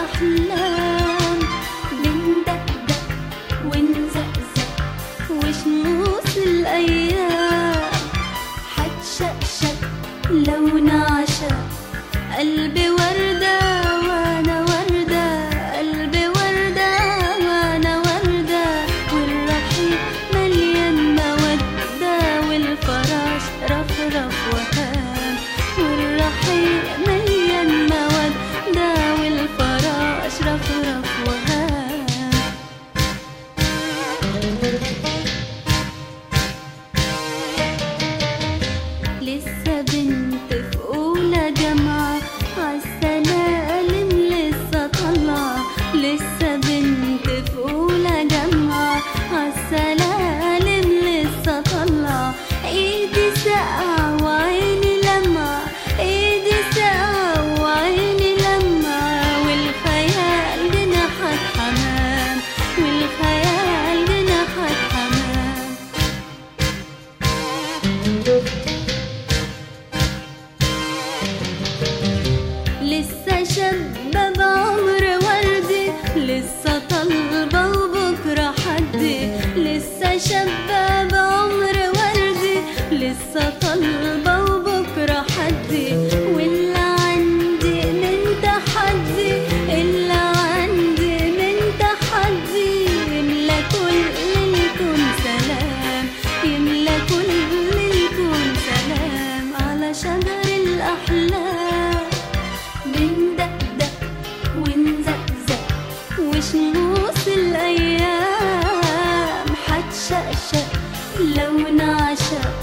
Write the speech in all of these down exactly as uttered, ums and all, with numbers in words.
الأحلام، بندقدق ونزقزق وشموس الأيام، حتشقشق لو نعشق قلبي وردة وأنا وردة، قلبي وردة وأنا وردة، والرحيق مليان مودة والفراش رفرف وهام، والرحيق مليان مودة والفراش رفرف وهام. لسه بنت في أولى جامعة عالسلالم لسه طالعة، لسه بنت في أولى جامعة عالسلالم لسه طالعة، إيدي ساقعة وعيني لمعة، إيدي ساقعة وعيني لمعة، والخيال جناحك حمام، والخيال جناحك حمام. لسه شابة بعمر وردي، لسه طالبة وبكرة حدي، لسه شابة بعمر وردي، لسه طالبة وبكرة حدي، واللي عندي من تحدي، اللي عندي من تحدي، يملى كل الكون سلام، يملى كل الكون سلام، على شجر الأحلام، بندقدق ونزقزق وشموس الأيام، حتشقشق لو نعشق.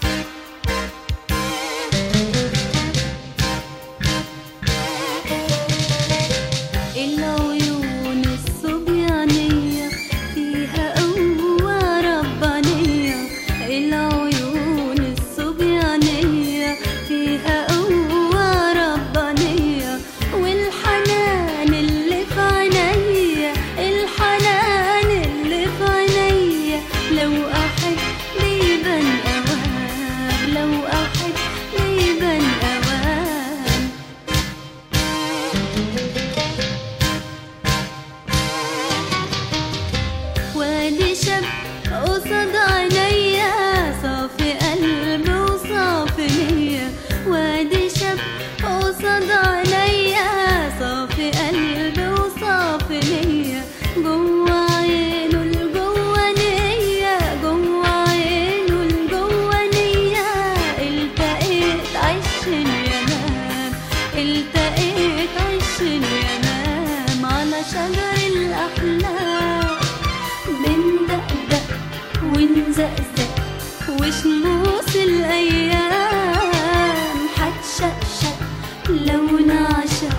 العيون الصبيانية فيها قوة ربانية، العيون الصبيانية فيها قوة ربانية، والحنان اللي في عينيا، الحنان اللي في عينيا، لو أحب بيبان أوام، لو أحب بيبان أوام. وادي شاب قصاد عينيا صافي قلب وصافي نية، وادي شاب قصاد عينيا صافي قلب وصافي نية، جوا عينه الجوانية، جوا عينه الجوانية، التقيت عش اليمام، التقيت عش اليمام، على شجر الأحلام، بندقدق ونزقزق وشموس الأيام، حتشقشق لو نعشق.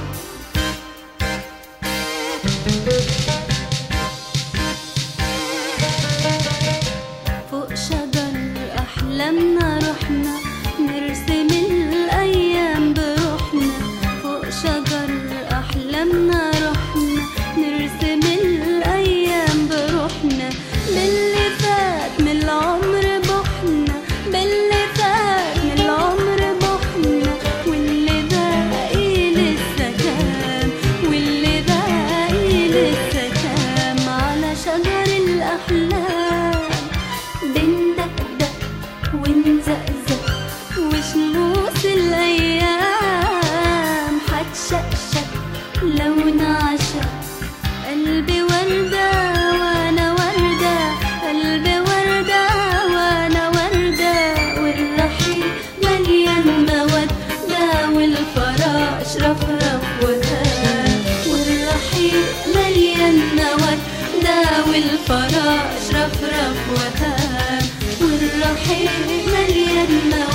فوق شجر أحلامنا رحنا نرسم الأيام بروحنا، فوق شجر أحلامنا رحنا نرسم الأيام بروحنا، باللي فات من العمر بحنا، باللي فات من العمر بحنا، واللي باقي لسه كام، واللي باقي لسه كام، على شجر الأحلام، بندقدق ونزقزق وشموس الأيام، حتشقشق لو نعشق، قلبي وردة وأنا وردة، قلبي وردة وأنا وردة، والرحيق مليان مودة والفراش رفرف وهام، والرحيق مليان مودة والفراش رفرف وهام، والرحيق مليان مودة